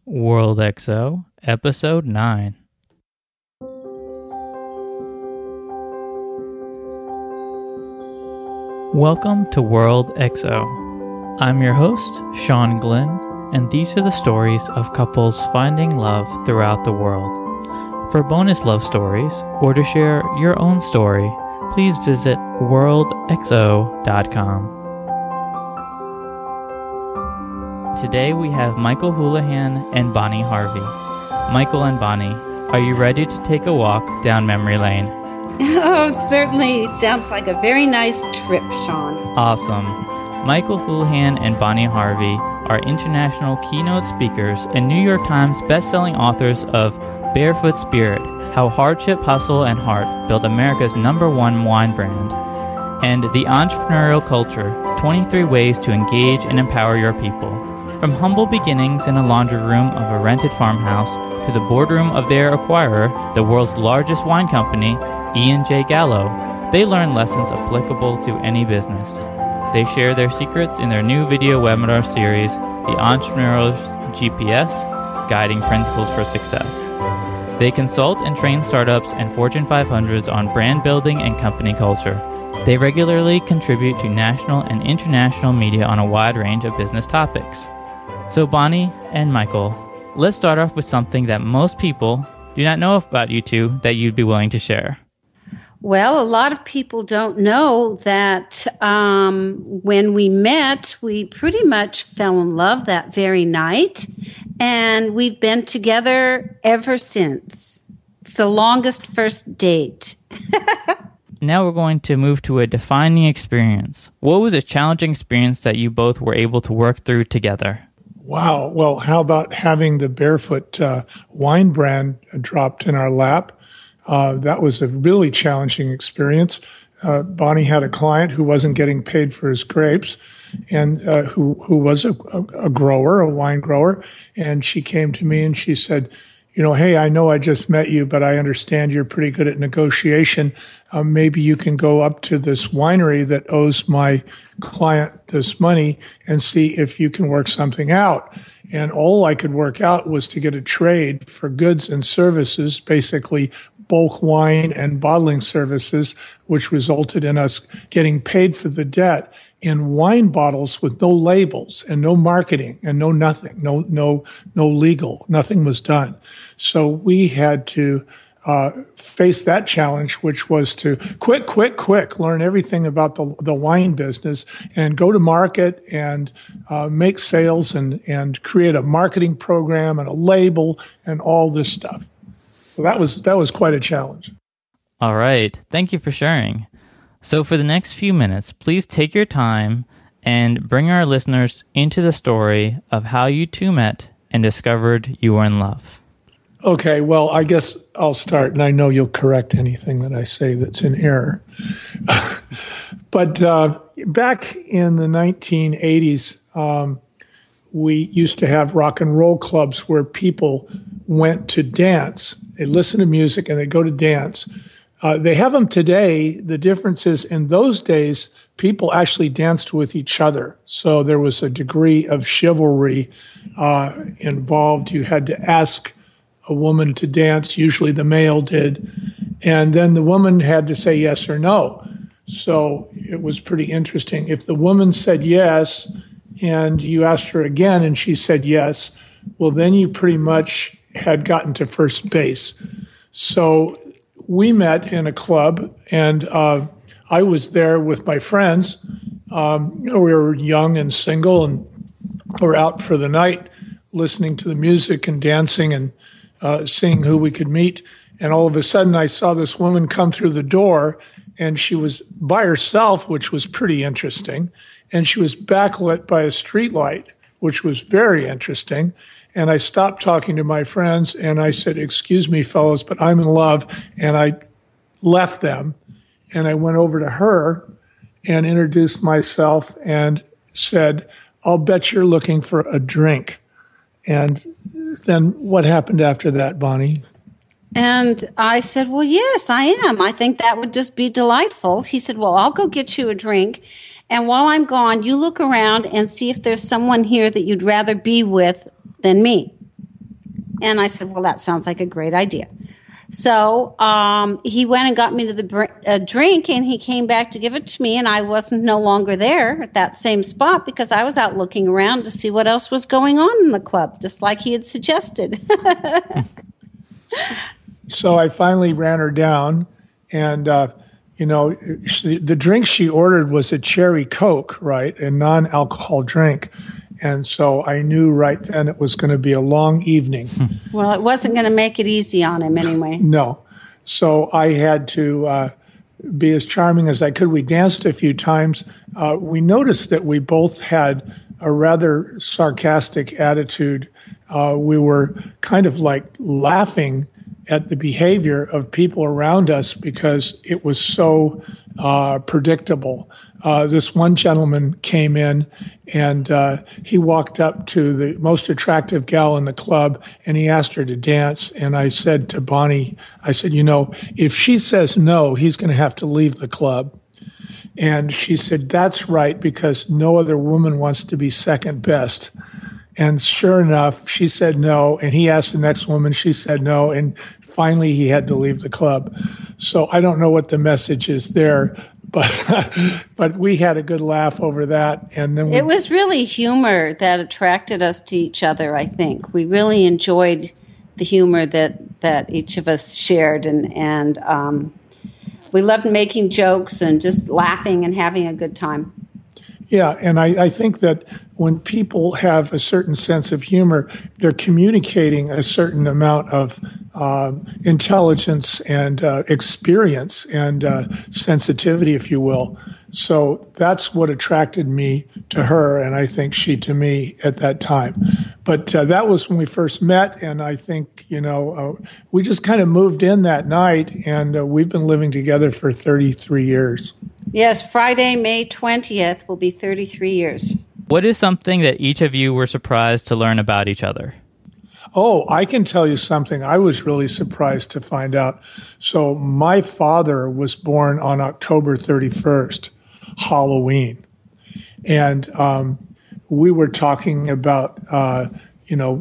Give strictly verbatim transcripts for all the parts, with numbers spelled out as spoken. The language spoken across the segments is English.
World X O, Episode nine. Welcome to World X O. I'm your host, Sean Glenn, and these are the stories of couples finding love throughout the world. For bonus love stories, or to share your own story, please visit world x o dot com. Today we have Michael Houlihan and Bonnie Harvey. Michael and Bonnie, are you ready to take a walk down memory lane? Oh, certainly. Sounds like a very nice trip, Sean. Awesome. Michael Houlihan and Bonnie Harvey are international keynote speakers and New York Times best-selling authors of Barefoot Spirit, How Hardship, Hustle, and Heart Built America's Number One Wine Brand, and The Entrepreneurial Culture, twenty-three Ways to Engage and Empower Your People. From humble beginnings in a laundry room of a rented farmhouse to the boardroom of their acquirer, the world's largest wine company, E and J Gallo, they learn lessons applicable to any business. They share their secrets in their new video webinar series, The Entrepreneur's G P S, Guiding Principles for Success. They consult and train startups and Fortune five hundreds on brand building and company culture. They regularly contribute to national and international media on a wide range of business topics. So Bonnie and Michael, let's start off with something that most people do not know about you two that you'd be willing to share. Well, a lot of people don't know that um, when we met, we pretty much fell in love that very night, and we've been together ever since. It's the longest first date. Now we're going to move to a defining experience. What was a challenging experience that you both were able to work through together? Wow. Well, how about having the Barefoot uh, wine brand dropped in our lap? Uh, that was a really challenging experience. Uh, Bonnie had a client who wasn't getting paid for his grapes and uh, who, who was a, a, a grower, a wine grower. And she came to me and she said, you know, hey, I know I just met you, but I understand you're pretty good at negotiation. Um, maybe you can go up to this winery that owes my client this money and see if you can work something out. And all I could work out was to get a trade for goods and services, basically bulk wine and bottling services, which resulted in us getting paid for the debt in wine bottles with no labels and no marketing and no nothing, no no no legal, nothing was done. So we had to uh, face that challenge, which was to quick, quick, quick, learn everything about the the wine business and go to market and uh, make sales and and create a marketing program and a label and all this stuff. So that was that was quite a challenge. All right. Thank you for sharing. So for the next few minutes, please take your time and bring our listeners into the story of how you two met and discovered you were in love. Okay, well, I guess I'll start, and I know you'll correct anything that I say that's in error. But uh, back in the nineteen eighties, um, we used to have rock and roll clubs where people went to dance. They listen to music and they go to dance. Uh, they have them today. The difference is in those days, people actually danced with each other. So there was a degree of chivalry uh, involved. You had to ask a woman to dance. Usually the male did. And then the woman had to say yes or no. So it was pretty interesting. If the woman said yes and you asked her again and she said yes, well, then you pretty much had gotten to first base. So we met in a club, and uh, I was there with my friends. Um, you know, we were young and single, and we were out for the night, listening to the music and dancing and uh, seeing who we could meet. And all of a sudden, I saw this woman come through the door, and she was by herself, which was pretty interesting. And she was backlit by a streetlight, which was very interesting. And I stopped talking to my friends and I said, excuse me, fellows, but I'm in love. And I left them and I went over to her and introduced myself and said, I'll bet you're looking for a drink. And then what happened after that, Bonnie? And I said, well, yes, I am. I think that would just be delightful. He said, well, I'll go get you a drink. And while I'm gone, you look around and see if there's someone here that you'd rather be with than me. And I said, well, that sounds like a great idea. So um, he went and got me to the br- uh, drink, and he came back to give it to me, and I wasn't no longer there at that same spot because I was out looking around to see what else was going on in the club, just like he had suggested. So I finally ran her down, and, uh, you know, she, the drink she ordered was a cherry Coke, right, a non-alcohol drink. And so I knew right then it was going to be a long evening. Well, it wasn't going to make it easy on him anyway. No. So I had to uh, be as charming as I could. We danced a few times. Uh, we noticed that we both had a rather sarcastic attitude. Uh, we were kind of like laughing at the behavior of people around us because it was so uh, predictable. Uh, this one gentleman came in, and uh, he walked up to the most attractive gal in the club, and he asked her to dance. And I said to Bonnie, I said, you know, if she says no, he's going to have to leave the club. And she said, that's right, because no other woman wants to be second best. And sure enough, she said no, and he asked the next woman, she said no, and finally he had to leave the club. So I don't know what the message is there, but but we had a good laugh over that. And then we, it was really humor that attracted us to each other, I think. We really enjoyed the humor that, that each of us shared, and, and um, we loved making jokes and just laughing and having a good time. Yeah, and I, I think that when people have a certain sense of humor, they're communicating a certain amount of um, intelligence and uh, experience and uh, sensitivity, if you will. So that's what attracted me to her, and I think she to me at that time. But uh, that was when we first met, and I think, you know, uh, we just kind of moved in that night, and uh, we've been living together for thirty-three years. Yes, Friday, May twentieth will be thirty-three years. What is something that each of you were surprised to learn about each other? Oh, I can tell you something I was really surprised to find out. So my father was born on October thirty-first, Halloween. And um, we were talking about, uh, you know,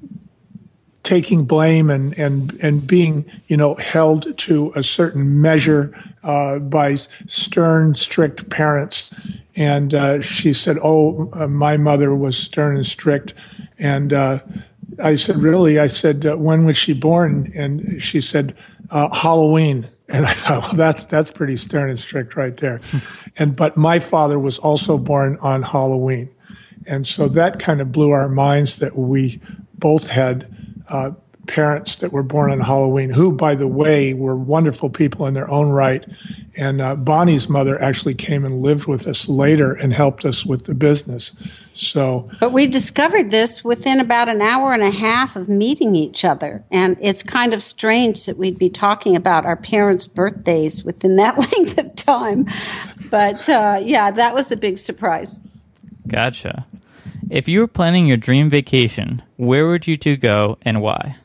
taking blame and, and, and being, you know, held to a certain measure uh, by stern, strict parents. And uh, she said, oh, uh, my mother was stern and strict. And uh, I said, really? I said, uh, when was she born? And she said, uh, Halloween. And I thought, well, that's that's pretty stern and strict right there. And but my father was also born on Halloween. And so that kind of blew our minds that we both had uh, parents that were born on Halloween, who, by the way, were wonderful people in their own right. And uh, Bonnie's mother actually came and lived with us later and helped us with the business. So, but we discovered this within about an hour and a half of meeting each other. And it's kind of strange that we'd be talking about our parents' birthdays within that length of time. But uh, yeah, that was a big surprise. Gotcha. If you were planning your dream vacation, where would you two go and why?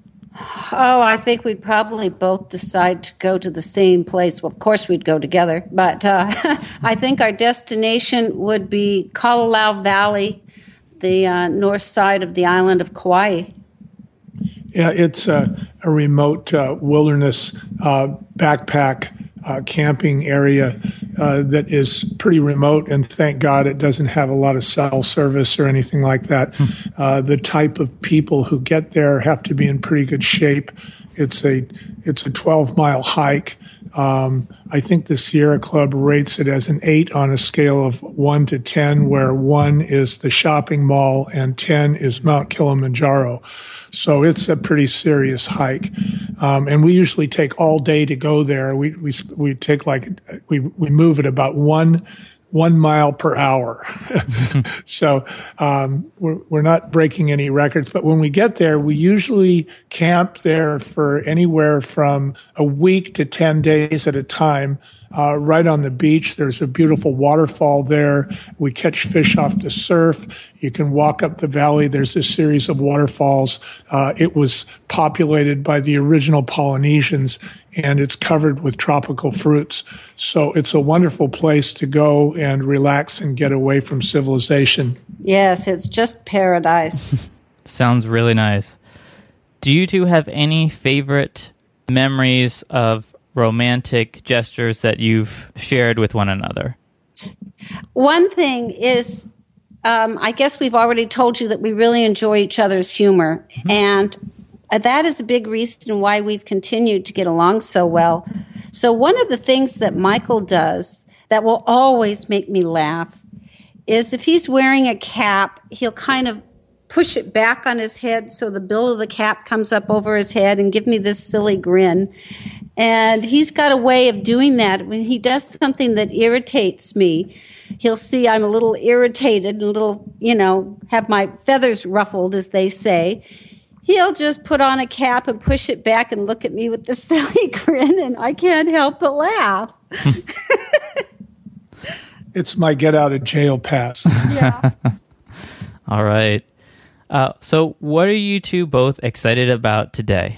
Oh, I think we'd probably both decide to go to the same place. Well, of course, we'd go together. But uh, I think our destination would be Kalalau Valley, the uh, north side of the island of Kauai. Yeah, it's a, a remote uh, wilderness uh, backpack uh, camping area uh, that is pretty remote, and thank God it doesn't have a lot of cell service or anything like that. Uh, the type of people who get there have to be in pretty good shape. It's a it's a twelve mile hike. Um, I think the Sierra Club rates it as an eight on a scale of one to ten, where one is the shopping mall and ten is Mount Kilimanjaro. So it's a pretty serious hike. Um, and we usually take all day to go there. We, we, we take like, we, we move at about one, one mile per hour. So, um, we're, we're not breaking any records, but when we get there, we usually camp there for anywhere from a week to ten days at a time. Uh, right on the beach, there's a beautiful waterfall there. We catch fish off the surf. You can walk up the valley. There's a series of waterfalls. Uh, it was populated by the original Polynesians, and it's covered with tropical fruits. So it's a wonderful place to go and relax and get away from civilization. Yes, it's just paradise. Sounds really nice. Do you two have any favorite memories of romantic gestures that you've shared with one another? One thing is, um, I guess we've already told you that we really enjoy each other's humor. Mm-hmm. And that is a big reason why we've continued to get along so well. So one of the things that Michael does that will always make me laugh is if he's wearing a cap, he'll kind of push it back on his head so the bill of the cap comes up over his head and give me this silly grin. And he's got a way of doing that. When he does something that irritates me, he'll see I'm a little irritated and a little, you know, have my feathers ruffled, as they say. He'll just put on a cap and push it back and look at me with this silly grin, and I can't help but laugh. It's my get out of jail pass. Yeah. All right. Uh, so what are you two both excited about today?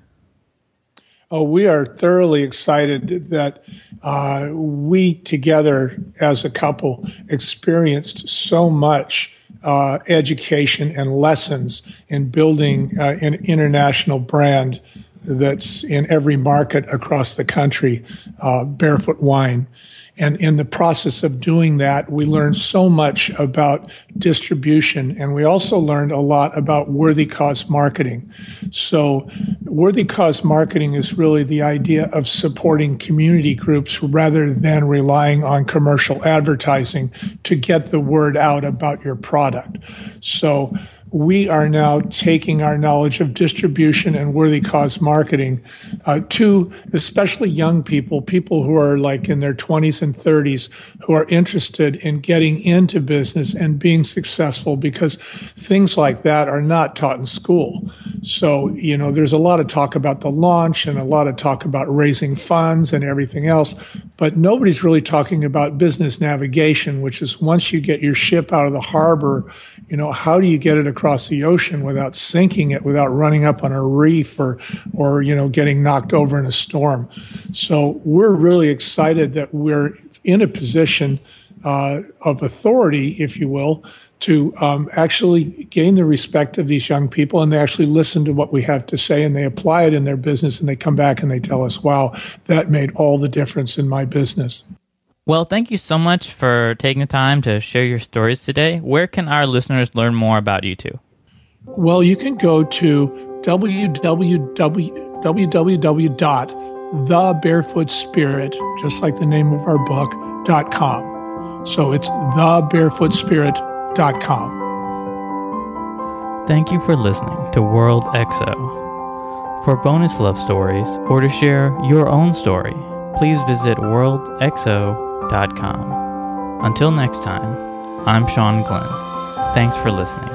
Oh, we are thoroughly excited that uh, we together as a couple experienced so much uh, education and lessons in building uh, an international brand that's in every market across the country, uh, Barefoot Wine. And in the process of doing that, we learned so much about distribution, and we also learned a lot about worthy cause marketing. So worthy cause marketing is really the idea of supporting community groups rather than relying on commercial advertising to get the word out about your product. So we are now taking our knowledge of distribution and worthy cause marketing uh, to especially young people, people who are like in their twenties and thirties, who are interested in getting into business and being successful, because things like that are not taught in school. So, you know, there's a lot of talk about the launch and a lot of talk about raising funds and everything else, but nobody's really talking about business navigation, which is once you get your ship out of the harbor, you know, how do you get it across the ocean without sinking it, without running up on a reef or, or, you know, getting knocked over in a storm? So we're really excited that we're in a position uh, of authority, if you will, to um, actually gain the respect of these young people, and they actually listen to what we have to say and they apply it in their business, and they come back and they tell us, wow, that made all the difference in my business. Well, thank you so much for taking the time to share your stories today. Where can our listeners learn more about you two? Well, you can go to w w w dot the barefoot spirit, just like the name of our book, dot com. So it's the barefoot spirit dot com. Thank you for listening to World X O. For bonus love stories or to share your own story, please visit world x o dot com. Until next time, I'm Sean Glenn. Thanks for listening.